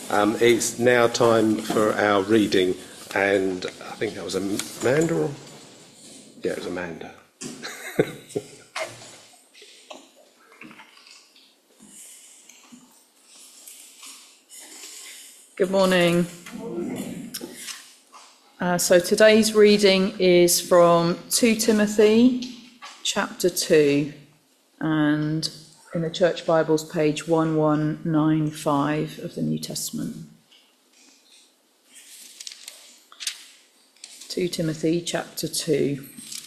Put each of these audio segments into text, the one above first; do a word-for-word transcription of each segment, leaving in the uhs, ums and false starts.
Um, it's now time for our reading, and I think that was Amanda, or? Yeah, it was Amanda. Good morning. Uh, so today's reading is from Second Timothy chapter two, and in the Church Bibles, page one one nine five of the New Testament. Second Timothy chapter two.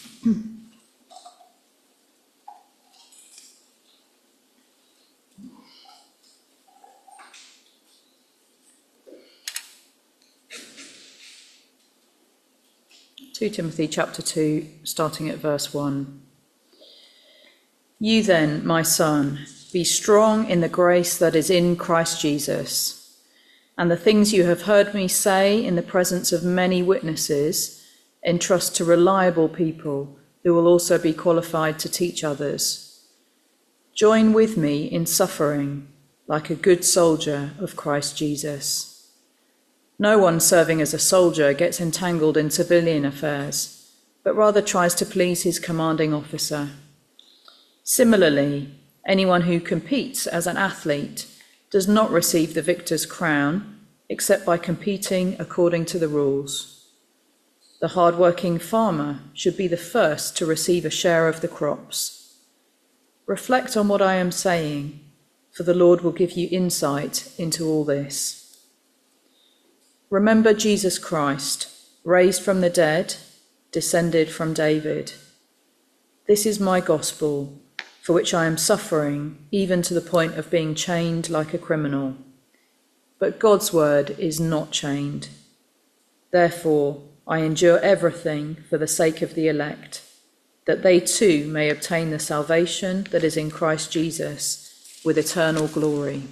Second Timothy chapter two, starting at verse one. You then, my son, be strong in the grace that is in Christ Jesus, and the things you have heard me say in the presence of many witnesses, entrust to reliable people who will also be qualified to teach others. Join with me in suffering like a good soldier of Christ Jesus. No one serving as a soldier gets entangled in civilian affairs, but rather tries to please his commanding officer. Similarly, anyone who competes as an athlete does not receive the victor's crown except by competing according to the rules. The hard-working farmer should be the first to receive a share of the crops. Reflect on what I am saying, for the Lord will give you insight into all this. Remember Jesus Christ, raised from the dead, descended from David. This is my gospel, for which I am suffering, even to the point of being chained like a criminal. But God's word is not chained. Therefore, I endure everything for the sake of the elect, that they too may obtain the salvation that is in Christ Jesus with eternal glory.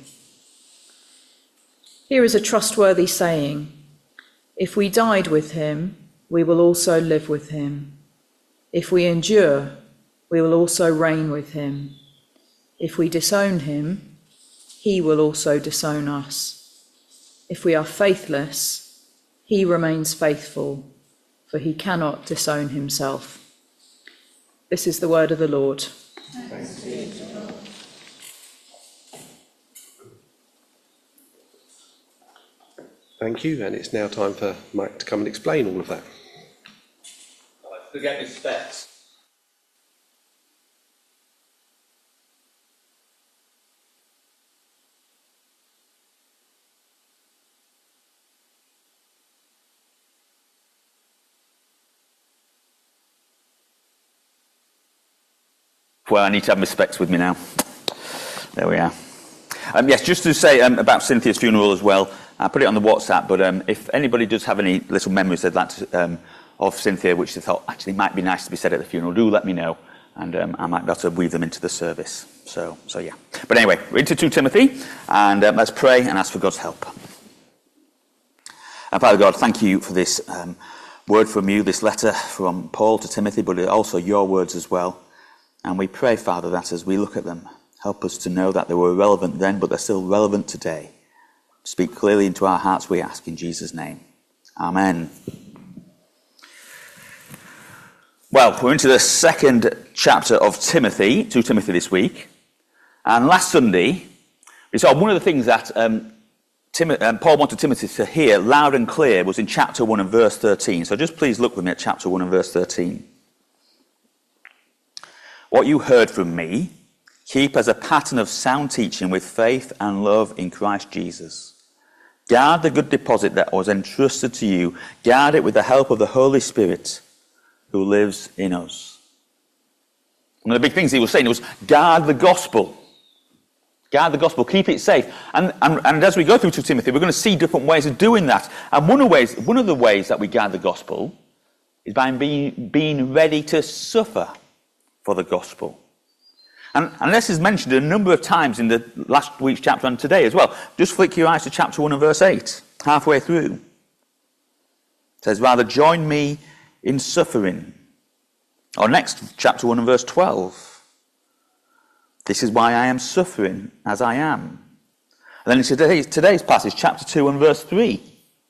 Here is a trustworthy saying: if we died with him, we will also live with him. If we endure, we will also reign with him. If we disown him, he will also disown us. If we are faithless, he remains faithful, for he cannot disown himself. This is the word of the Lord. Thanks be to God. Thank you, and it's now time for Mike to come and explain all of that. Forget his specs. Well, I need to have my specs with me now. There we are. Um, yes, just to say um, about Cynthia's funeral as well, I put it on the WhatsApp, but um, if anybody does have any little memories they'd like to, um, of Cynthia, which they thought actually might be nice to be said at the funeral, do let me know, and um, I might be able to weave them into the service. So, so yeah. But anyway, we're into Second Timothy, and um, let's pray and ask for God's help. And Father God, thank you for this um, word from you, this letter from Paul to Timothy, but also your words as well. And we pray, Father, that as we look at them, help us to know that they were relevant then, but they're still relevant today. Speak clearly into our hearts, we ask, in Jesus' name. Amen. Well, we're into the second chapter of Timothy, Second Timothy this week. And last Sunday, we saw one of the things that um, Tim, um, Paul wanted Timothy to hear loud and clear was in chapter one and verse thirteen. So just please look with me at chapter one and verse thirteen. What you heard from me, keep as a pattern of sound teaching with faith and love in Christ Jesus. Guard the good deposit that was entrusted to you. Guard it with the help of the Holy Spirit who lives in us. One of the big things he was saying was guard the gospel. Guard the gospel, keep it safe. And, and, and as we go through Second Timothy, we're going to see different ways of doing that. And one of, ways, one of the ways that we guard the gospel is by being, being ready to suffer for the gospel. And, and this is mentioned a number of times in the last week's chapter and today as well. Just flick your eyes to chapter one and verse eight, halfway through. It says, rather join me in suffering. Or next, chapter one and verse twelve. This is why I am suffering as I am. And then in today's, today's passage, chapter two and verse three.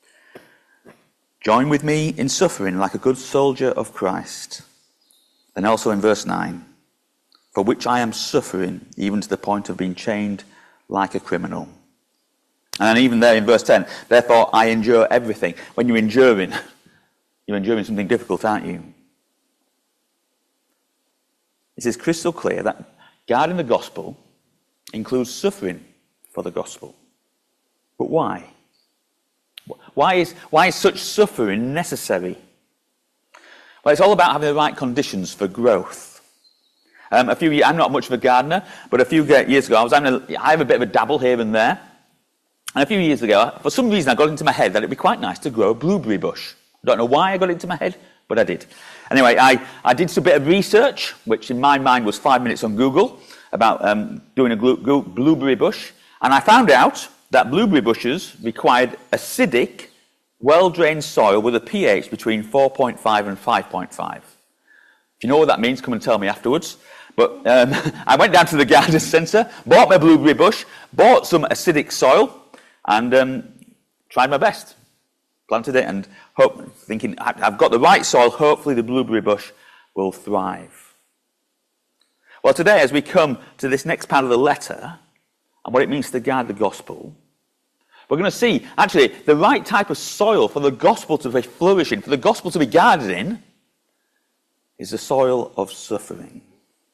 Join with me in suffering like a good soldier of Christ. Then also in verse nine. For which I am suffering, even to the point of being chained like a criminal. And then even there in verse ten, therefore I endure everything. When you're enduring, you're enduring something difficult, aren't you? It is crystal clear that guarding the gospel includes suffering for the gospel. But why? Why is, why is such suffering necessary? Well, it's all about having the right conditions for growth. Um, a few years, I'm not much of a gardener, but a few years ago, I was having a, I have a bit of a dabble here and there. And a few years ago, for some reason, I got into my head that it'd be quite nice to grow a blueberry bush. I don't know why I got it into my head, but I did. Anyway, I, I did some bit of research, which in my mind was five minutes on Google, about um, doing a glu- blueberry bush. And I found out that blueberry bushes required acidic, well-drained soil with a pH between four point five and five point five. If you know what that means, come and tell me afterwards. But um, I went down to the garden centre, bought my blueberry bush, bought some acidic soil, and um, tried my best. Planted it and hope, thinking, I've got the right soil, hopefully the blueberry bush will thrive. Well, today, as we come to this next part of the letter, and what it means to guard the gospel, we're going to see, actually, the right type of soil for the gospel to be flourishing, for the gospel to be guarded in, is the soil of suffering.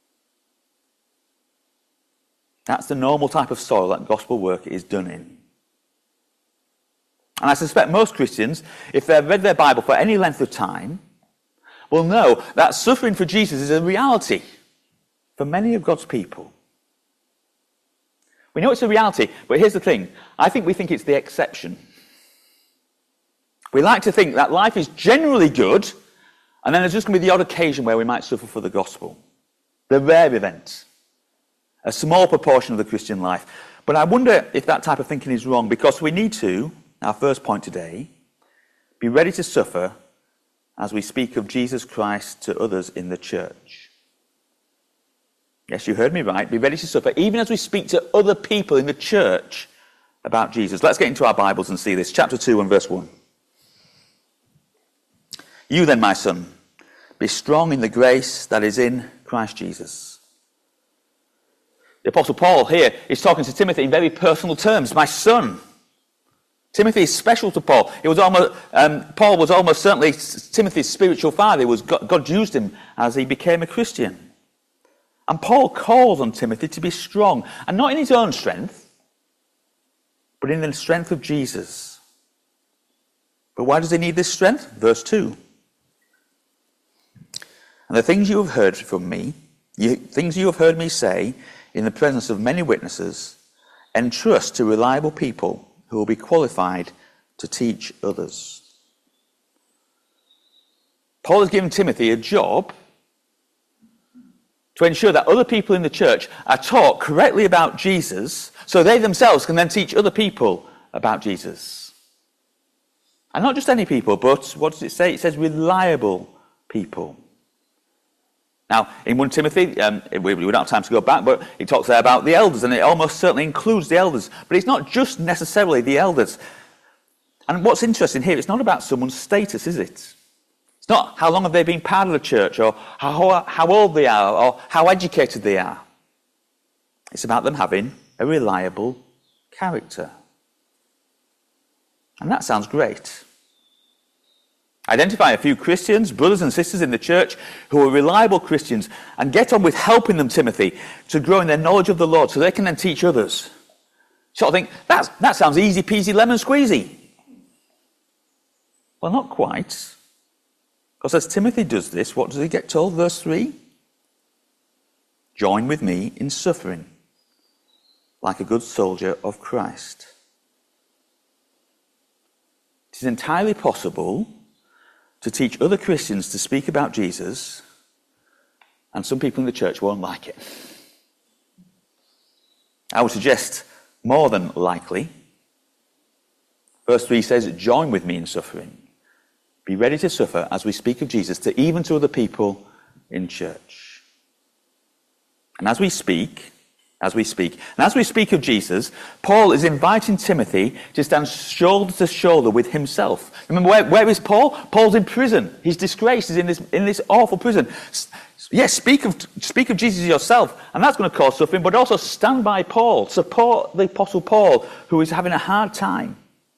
That's the normal type of soil that gospel work is done in. And I suspect most Christians, if they've read their Bible for any length of time, will know that suffering for Jesus is a reality for many of God's people. We know it's a reality, but here's the thing. I think we think it's the exception. We like to think that life is generally good, and then there's just going to be the odd occasion where we might suffer for the gospel. The rare event. A small proportion of the Christian life. But I wonder if that type of thinking is wrong, because we need to, our first point today, be ready to suffer as we speak of Jesus Christ to others in the church. Yes, you heard me right. Be ready to suffer even as we speak to other people in the church about Jesus. Let's get into our Bibles and see this. Chapter two and verse one. You then, my son, be strong in the grace that is in Christ Jesus. The Apostle Paul here is talking to Timothy in very personal terms. My son. Timothy is special to Paul. It was almost, um, Paul was almost certainly Timothy's spiritual father. It was God, God used him as he became a Christian. And Paul calls on Timothy to be strong, and not in his own strength, but in the strength of Jesus. But why does he need this strength? Verse two. And the things you have heard from me, you, things you have heard me say in the presence of many witnesses, entrust to reliable people who will be qualified to teach others. Paul has given Timothy a job to ensure that other people in the church are taught correctly about Jesus, so they themselves can then teach other people about Jesus. And not just any people, but what does it say? It says reliable people. Now, in First Timothy, um, we, we don't have time to go back, but it talks there about the elders, and it almost certainly includes the elders. But it's not just necessarily the elders. And what's interesting here, it's not about someone's status, is it? It's not how long have they been part of the church, or how, how old they are, or how educated they are. It's about them having a reliable character. And that sounds great. Identify a few Christians, brothers and sisters in the church who are reliable Christians, and get on with helping them, Timothy, to grow in their knowledge of the Lord so they can then teach others. Sort of think, that's, that sounds easy peasy lemon squeezy. Well, not quite. Because as Timothy does this, what does he get told? Verse three. Join with me in suffering, like a good soldier of Christ. It is entirely possible to teach other Christians to speak about Jesus, and some people in the church won't like it. I would suggest more than likely. Verse three says, join with me in suffering. Be ready to suffer as we speak of Jesus, to even to other people in church. And as we speak, as we speak. And as we speak of Jesus, Paul is inviting Timothy to stand shoulder to shoulder with himself. Remember, where, where is Paul? Paul's in prison. He's disgraced. He's in this, in this awful prison. Yes, speak of, speak of Jesus yourself, and that's going to cause suffering, but also stand by Paul. Support the Apostle Paul, who is having a hard time.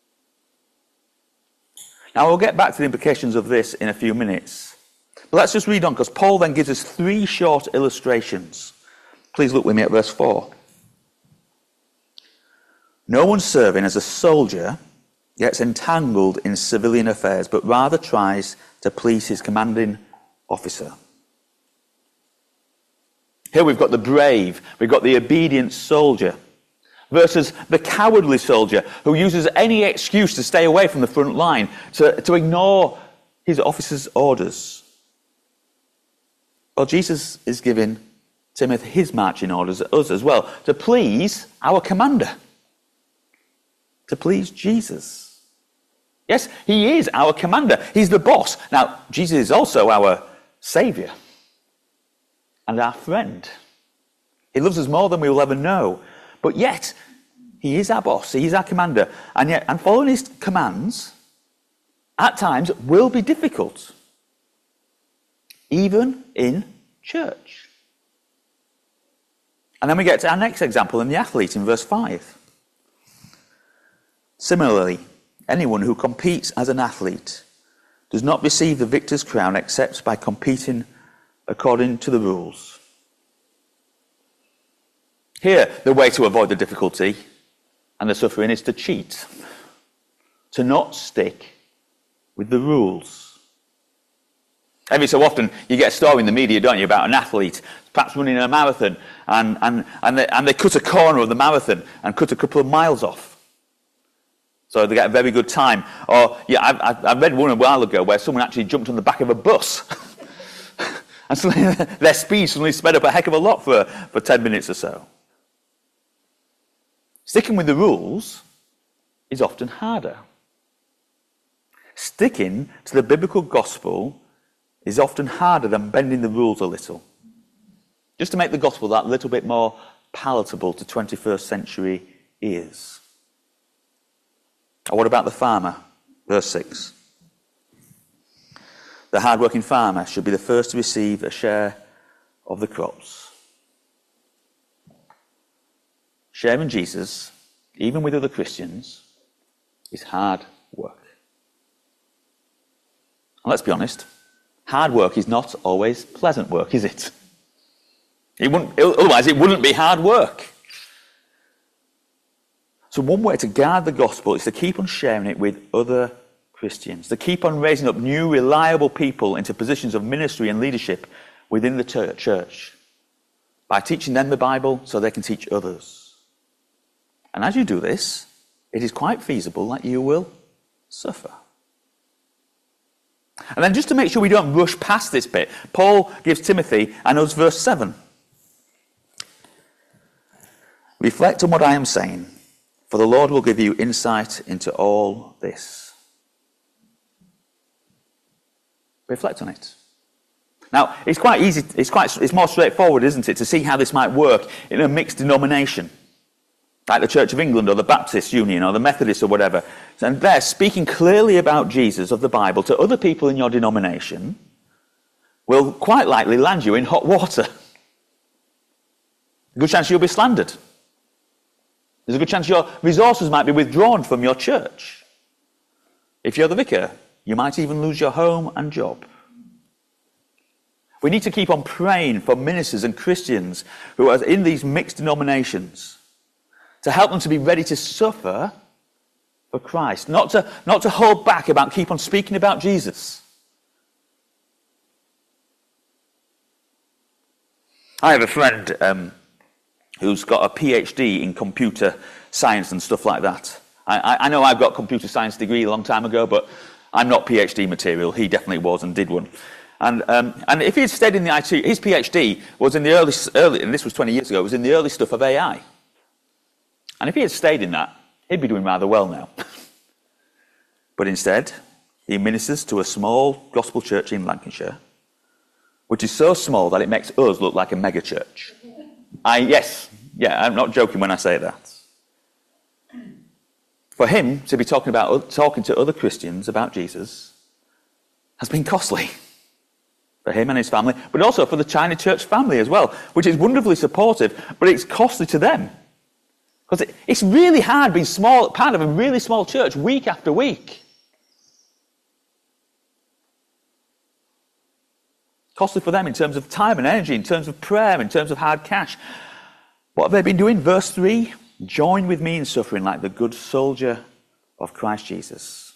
Now, we'll get back to the implications of this in a few minutes. But let's just read on, because Paul then gives us three short illustrations. Please look with me at verse four. No one serving as a soldier gets entangled in civilian affairs, but rather tries to please his commanding officer. Here we've got the brave, we've got the obedient soldier, versus the cowardly soldier who uses any excuse to stay away from the front line, to, to ignore his officer's orders. Well, Jesus is giving Timothy his marching orders, us as well, to please our commander, to please Jesus. Yes, he is our commander. He's the boss. Now, Jesus is also our saviour and our friend. He loves us more than we will ever know. But yet, he is our boss, he is our commander. And yet, and following his commands, at times, will be difficult. Even in church. And then we get to our next example in the athlete in verse five. Similarly, anyone who competes as an athlete does not receive the victor's crown except by competing according to the rules. Here, the way to avoid the difficulty and the suffering is to cheat, to not stick with the rules. Every so often, you get a story in the media, don't you, about an athlete perhaps running a marathon, and, and, and, they, and they cut a corner of the marathon and cut a couple of miles off. So they get a very good time. Or, yeah, I, I, I read one a while ago where someone actually jumped on the back of a bus. And suddenly their speed suddenly sped up a heck of a lot for, for ten minutes or so. Sticking with the rules is often harder. Sticking to the biblical gospel is often harder than bending the rules a little. Just to make the gospel that little bit more palatable to twenty-first century ears. Or what about the farmer? Verse six. The hard-working farmer should be the first to receive a share of the crops. Sharing Jesus, even with other Christians, is hard work. And let's be honest, hard work is not always pleasant work, is it? It wouldn't, otherwise, it wouldn't be hard work. So one way to guard the gospel is to keep on sharing it with other Christians, to keep on raising up new, reliable people into positions of ministry and leadership within the church by teaching them the Bible so they can teach others. And as you do this, it is quite feasible that you will suffer. And then just to make sure we don't rush past this bit, Paul gives Timothy and us verse seven. Reflect on what I am saying, for the Lord will give you insight into all this. Reflect on it. Now, it's quite easy, it's quite, it's more straightforward, isn't it, to see how this might work in a mixed denomination, like the Church of England or the Baptist Union or the Methodists or whatever. And they're speaking clearly about Jesus of the Bible to other people in your denomination will quite likely land you in hot water. A good chance you'll be slandered. There's a good chance your resources might be withdrawn from your church. If you're the vicar, you might even lose your home and job. We need to keep on praying for ministers and Christians who are in these mixed denominations to help them to be ready to suffer for Christ, not to, not to hold back about keep on speaking about Jesus. I have a friend um, who's got a PhD in computer science and stuff like that. I, I know I've got a computer science degree a long time ago, but I'm not PhD material. He definitely was and did one. And um, and if he had stayed in the I T, his PhD was in the early, early, and this was twenty years ago, it was in the early stuff of A I. And if he had stayed in that, he'd be doing rather well now. But instead, he ministers to a small gospel church in Lancashire, which is so small that it makes us look like a mega church. I, yes, Yeah, I'm not joking when I say that. For him to be talking about talking to other Christians about Jesus has been costly for him and his family, but also for the China church family as well, which is wonderfully supportive, but it's costly to them. Because it, it's really hard being small, part of a really small church week after week. Costly for them in terms of time and energy, in terms of prayer, in terms of hard cash. What have they been doing? Verse three, join with me in suffering like the good soldier of Christ Jesus.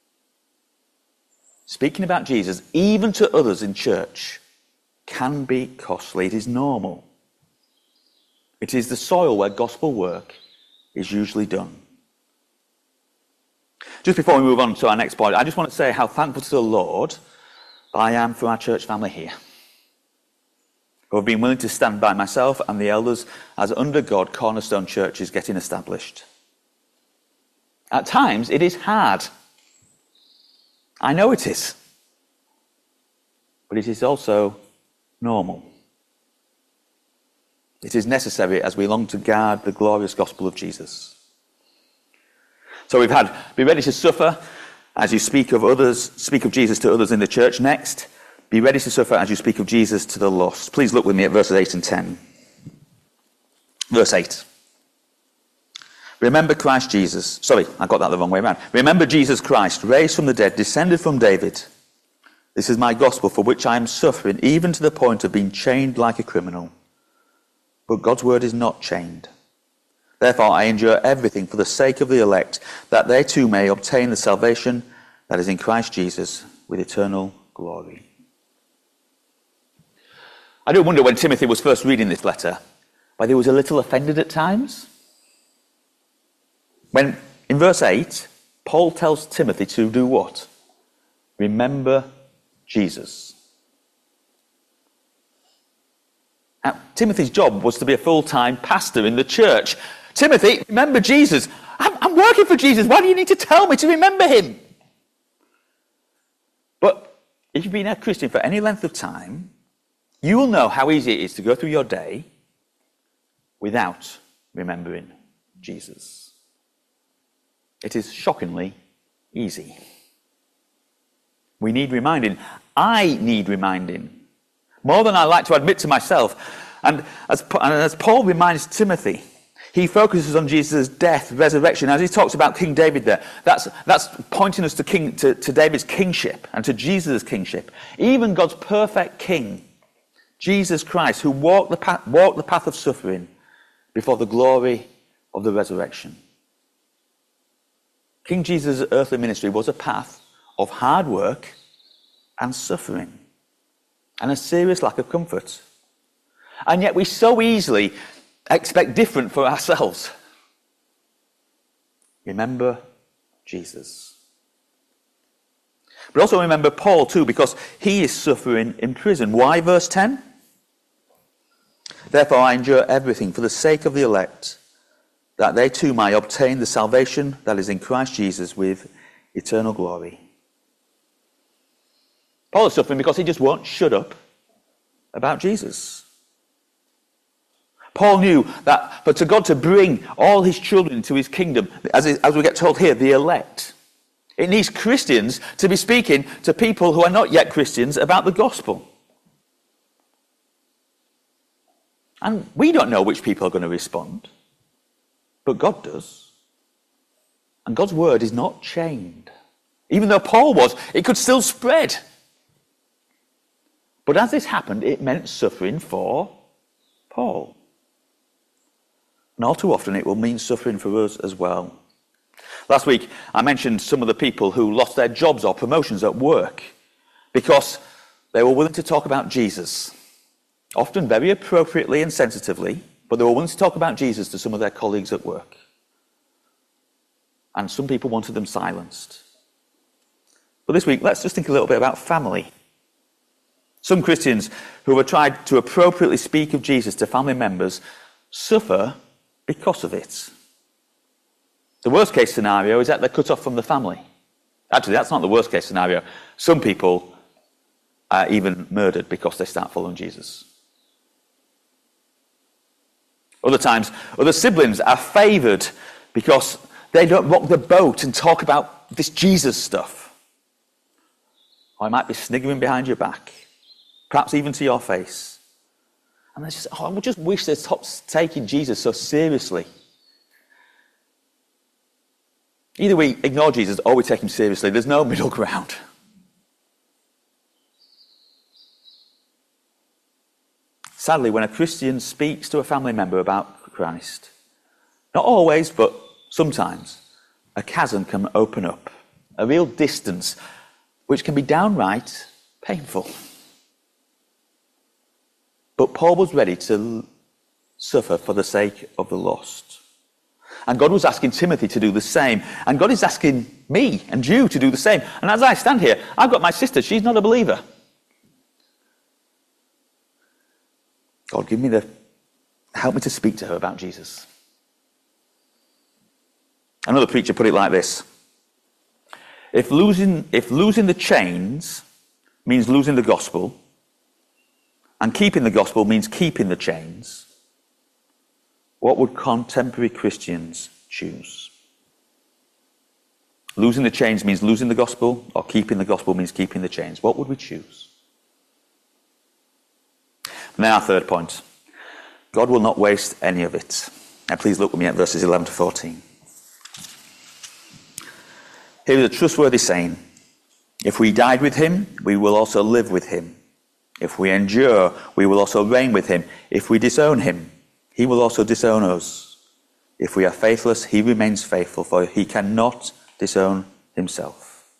Speaking about Jesus, even to others in church, can be costly. It is normal. It is the soil where gospel work is usually done. Just before we move on to our next point, I just want to say how thankful to the Lord I am for our church family here, who have been willing to stand by myself and the elders as under God Cornerstone Church is getting established. At times, it is hard. I know it is. But it is also normal. It is necessary as we long to guard the glorious gospel of Jesus. So we've had, be ready to suffer as you speak of others, speak of Jesus to others in the church. Next, be ready to suffer as you speak of Jesus to the lost. Please look with me at verses eight and ten. Verse eight. Remember Christ Jesus. Sorry, I got that the wrong way around. Remember Jesus Christ, raised from the dead, descended from David. This is my gospel for which I am suffering, even to the point of being chained like a criminal. But God's word is not chained. Therefore I endure everything for the sake of the elect, that they too may obtain the salvation that is in Christ Jesus with eternal glory. I do wonder when Timothy was first reading this letter, whether he was a little offended at times. When, in verse eight, Paul tells Timothy to do what? Remember Jesus. Now, Timothy's job was to be a full-time pastor in the church. Timothy, remember Jesus. I'm, I'm working for Jesus. Why do you need to tell me to remember him? But if you've been a Christian for any length of time, you will know how easy it is to go through your day without remembering Jesus. It is shockingly easy. We need reminding. I need reminding. More than I like to admit to myself. And as, and as Paul reminds Timothy, he focuses on Jesus' death, resurrection. As he talks about King David there, that's, that's pointing us to, King, to, to David's kingship and to Jesus' kingship. Even God's perfect king, Jesus Christ, who walked the path, walked the path of suffering before the glory of the resurrection. King Jesus' earthly ministry was a path of hard work and suffering and a serious lack of comfort. And yet we so easily expect different for ourselves. Remember Jesus. But also remember Paul too, because he is suffering in prison. Why, verse ten? Therefore I endure everything for the sake of the elect, that they too may obtain the salvation that is in Christ Jesus with eternal glory. Paul is suffering because he just won't shut up about Jesus. Paul knew that for to God to bring all his children into his kingdom, as, as we get told here, the elect, it needs Christians to be speaking to people who are not yet Christians about the gospel. And we don't know which people are going to respond, but God does. And God's word is not chained. Even though Paul was, it could still spread. But as this happened, it meant suffering for Paul. And all too often it will mean suffering for us as well. Last week I mentioned some of the people who lost their jobs or promotions at work because they were willing to talk about Jesus. Often very appropriately and sensitively, but they were willing to talk about Jesus to some of their colleagues at work. And some people wanted them silenced. But this week, let's just think a little bit about family. Some Christians who have tried to appropriately speak of Jesus to family members suffer because of it. The worst case scenario is that they're cut off from the family. Actually, that's not the worst case scenario. Some people are even murdered because they start following Jesus. Other times, other siblings are favoured because they don't rock the boat and talk about this Jesus stuff. Or I might be sniggering behind your back, perhaps even to your face. And they just, oh, I just wish they stopped taking Jesus so seriously. Either we ignore Jesus or we take him seriously. There's no middle ground. Sadly, when a Christian speaks to a family member about Christ, not always, but sometimes, a chasm can open up, a real distance, which can be downright painful. But Paul was ready to suffer for the sake of the lost. And God was asking Timothy to do the same. And God is asking me and you to do the same. And as I stand here, I've got my sister. She's not a believer. God, give me the, help me to speak to her about Jesus. Another preacher put it like this. If losing, if losing the chains means losing the gospel, and keeping the gospel means keeping the chains, what would contemporary Christians choose? Losing the chains means losing the gospel, or keeping the gospel means keeping the chains. What would we choose? Now, our third point. God will not waste any of it. Now, please look with me at verses eleven to fourteen. Here is a trustworthy saying. If we died with him, we will also live with him. If we endure, we will also reign with him. If we disown him, he will also disown us. If we are faithless, he remains faithful, for he cannot disown himself.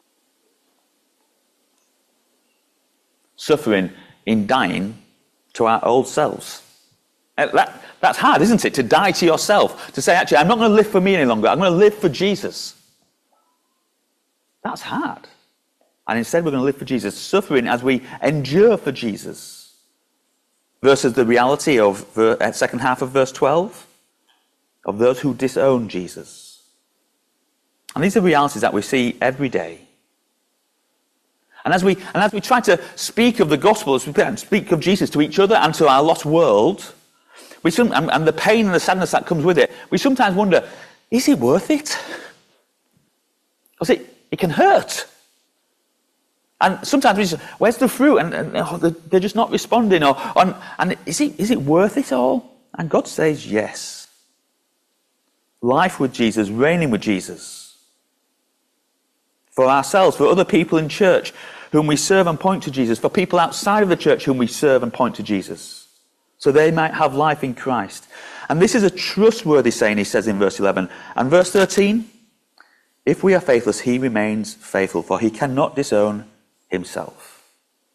Suffering in dying to our old selves. That, that's hard, isn't it? To die to yourself. To say, actually, I'm not going to live for me any longer. I'm going to live for Jesus. That's hard. And instead we're going to live for Jesus. Suffering as we endure for Jesus. Versus the reality of the second half of verse twelve. Of those who disown Jesus. And these are realities that we see every day. And as we and as we try to speak of the gospel, as we speak of Jesus to each other and to our lost world, we some, and, and the pain and the sadness that comes with it, we sometimes wonder, is it worth it? Because it, it can hurt. And sometimes we just, where's the fruit? And, and oh, they're just not responding. Or, and, and is it, is it worth it all? And God says yes. Life with Jesus, reigning with Jesus. For ourselves, for other people in church whom we serve and point to Jesus. For people outside of the church whom we serve and point to Jesus. So they might have life in Christ. And this is a trustworthy saying, he says in verse eleven. And verse thirteen, if we are faithless, he remains faithful, for he cannot disown himself.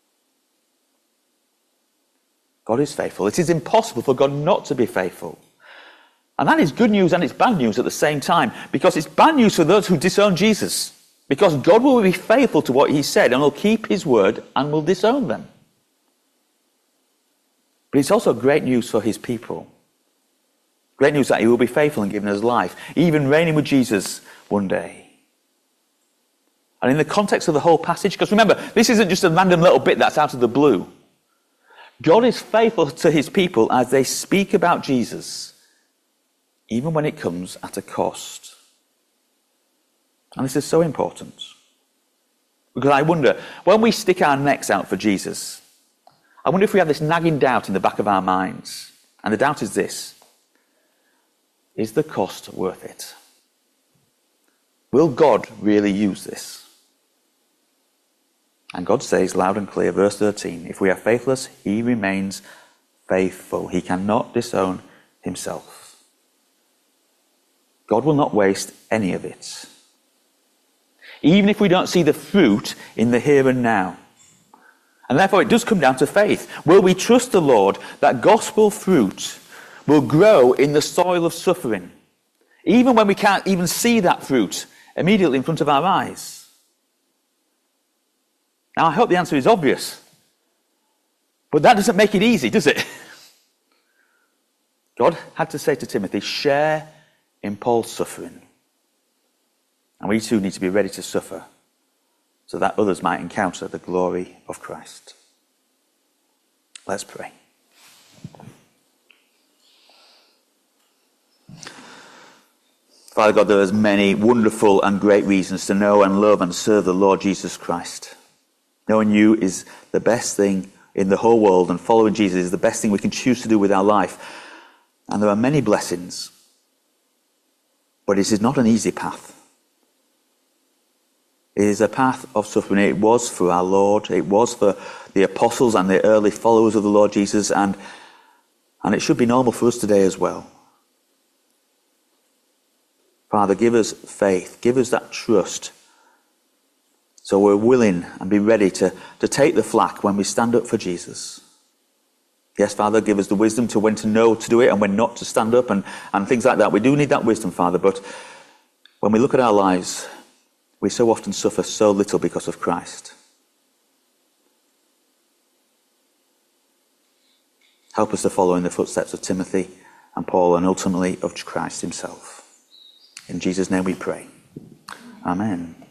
God is faithful. It is impossible for God not to be faithful. And that is good news and it's bad news at the same time, because it's bad news for those who disown Jesus. Because God will be faithful to what he said and will keep his word and will disown them. But it's also great news for his people. Great news that he will be faithful in giving us life, even reigning with Jesus one day. And in the context of the whole passage, because remember, this isn't just a random little bit that's out of the blue. God is faithful to his people as they speak about Jesus, even when it comes at a cost. And this is so important. Because I wonder, when we stick our necks out for Jesus, I wonder if we have this nagging doubt in the back of our minds. And the doubt is this. Is the cost worth it? Will God really use this? And God says loud and clear, verse thirteen, if we are faithless, he remains faithful. He cannot disown himself. God will not waste any of it. Even if we don't see the fruit in the here and now. And therefore it does come down to faith. Will we trust the Lord that gospel fruit will grow in the soil of suffering, even when we can't even see that fruit immediately in front of our eyes? Now, I hope the answer is obvious. But that doesn't make it easy, does it? God had to say to Timothy, share in Paul's suffering. And we too need to be ready to suffer so that others might encounter the glory of Christ. Let's pray. Father God, there are many wonderful and great reasons to know and love and serve the Lord Jesus Christ. Knowing you is the best thing in the whole world, and following Jesus is the best thing we can choose to do with our life. And there are many blessings, but it is not an easy path. It is a path of suffering. It was for our Lord. It was for the apostles and the early followers of the Lord Jesus, and, and it should be normal for us today as well. Father, give us faith. Give us that trust, so we're willing and be ready to, to take the flak when we stand up for Jesus. Yes, Father, give us the wisdom to when to know to do it and when not to stand up and, and things like that. We do need that wisdom, Father, but when we look at our lives, we so often suffer so little because of Christ. Help us to follow in the footsteps of Timothy and Paul, and ultimately of Christ himself. In Jesus' name we pray. Amen.